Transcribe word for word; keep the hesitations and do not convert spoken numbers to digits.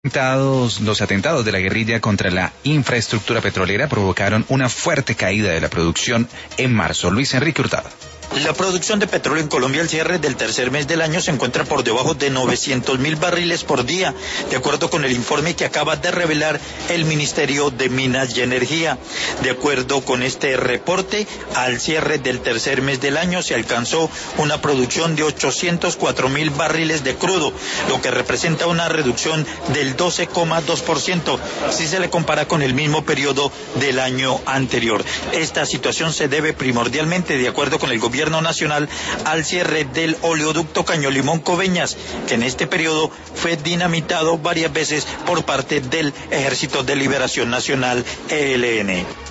Atentados- Los atentados de la guerrilla contra la infraestructura petrolera provocaron una fuerte caída de la producción en marzo. Luis Enrique Hurtado. La producción de petróleo en Colombia al cierre del tercer mes del año se encuentra por debajo de novecientos mil barriles por día, de acuerdo con el informe que acaba de revelar el Ministerio de Minas y Energía. De acuerdo con este reporte, al cierre del tercer mes del año se alcanzó una producción de ochocientos cuatro mil barriles de crudo, lo que representa una reducción del doce coma dos por ciento si se le compara con el mismo periodo del año anterior. Esta situación se debe primordialmente, de acuerdo con el gobierno nacional, al cierre del oleoducto Caño-Limón-Coveñas, que en este periodo fue dinamitado varias veces por parte del Ejército de Liberación Nacional, E L N.